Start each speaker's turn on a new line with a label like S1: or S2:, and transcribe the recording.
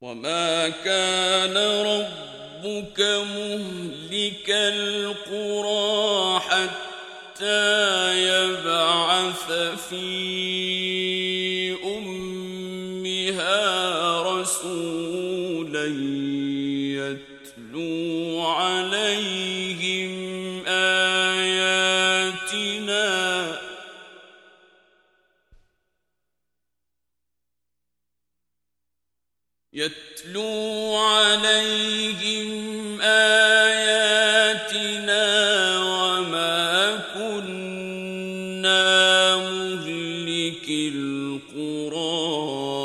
S1: وما كان ربك مهلك القرى حتى يبعث في أمها رسولا يتلو عليهم آياتنا وما كنا مهلك القرى